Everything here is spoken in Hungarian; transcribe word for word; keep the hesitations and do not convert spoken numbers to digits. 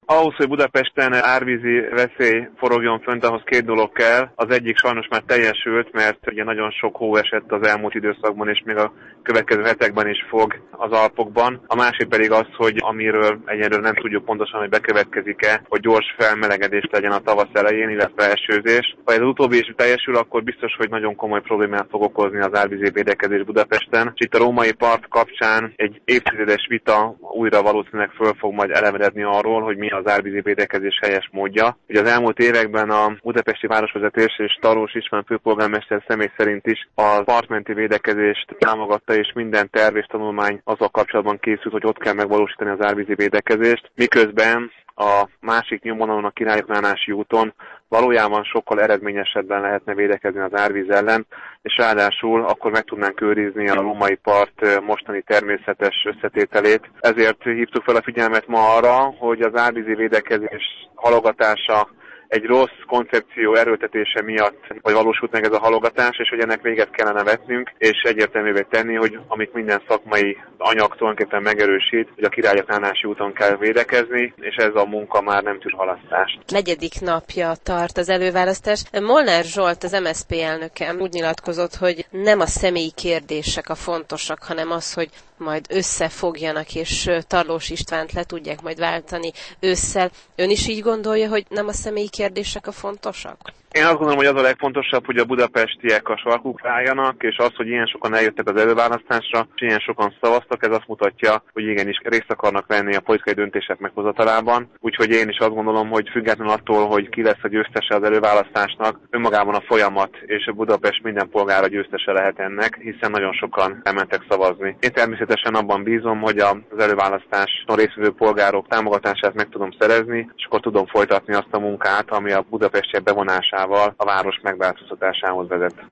Ahhoz, hogy Budapesten árvízi veszély forogjon fönt, ahhoz két dolog kell. Az egyik sajnos már teljesült, mert ugye nagyon sok hó esett az elmúlt időszakban, és még a következő hetekben is fog az Alpokban. A másik pedig az, hogy amiről egyelőre nem tudjuk pontosan, hogy bekövetkezik-e, hogy gyors felmelegedés legyen a tavasz elején, illetve esőzés. Ha ez az utóbbi is teljesül, akkor biztos, hogy nagyon komoly problémát fog okozni az árvízi védekezés Budapesten. És itt a római part kapcsán egy évtizedes vita újra valószínűleg föl fog majd elevenedni arról, hogy mi az árvízi védekezés helyes módja. Ugye az elmúlt években a budapesti városvezetés és Tarlós István főpolgármester személy szerint is a partmenti védekezést támogatta, és minden terv és tanulmány azzal kapcsolatban készült, hogy ott kell megvalósítani az árvízi védekezést, miközben a másik nyomvonalon, a Királyok-Nánási úton valójában sokkal eredményesebben lehetne védekezni az árvíz ellen, és ráadásul akkor meg tudnánk őrizni a római part mostani természetes összetételét. Ezért hívtuk fel a figyelmet ma arra, hogy az árvízi védekezés halogatása egy rossz koncepció erőltetése miatt, hogy valósult meg ez a halogatás, és hogy ennek véget kellene vetnünk, és egyértelművé tenni, hogy amit minden szakmai anyag tulajdonképpen megerősít, hogy a Királyok-Nánási úton kell védekezni, és ez a munka már nem tűr halasztást. Negyedik napja tart az előválasztás. Molnár Zsolt, az em es zé pé elnöke úgy nyilatkozott, hogy nem a személyi kérdések a fontosak, hanem az, hogy majd összefogjanak, és Tarlós Istvánt le tudják majd váltani ősszel. Ön is így gondolja, hogy nem a személyi kérdések a fontosak? Én azt gondolom, hogy az a legfontosabb, hogy a budapestiek a sarkukra álljanak, és az, hogy ilyen sokan eljöttek az előválasztásra, és ilyen sokan szavaztak, ez azt mutatja, hogy igenis részt akarnak venni a politikai döntések meghozatalában. Úgyhogy én is azt gondolom, hogy függetlenül attól, hogy ki lesz a győztese az előválasztásnak, önmagában a folyamat és a Budapest minden polgára győztese lehet ennek, hiszen nagyon sokan elmentek szavazni. Én természetesen abban bízom, hogy az előválasztáson résztvevő polgárok támogatását meg tudom szerezni, és akkor tudom folytatni azt a munkát, ami a budapestiek bevonásával a város megváltoztatásához vezet.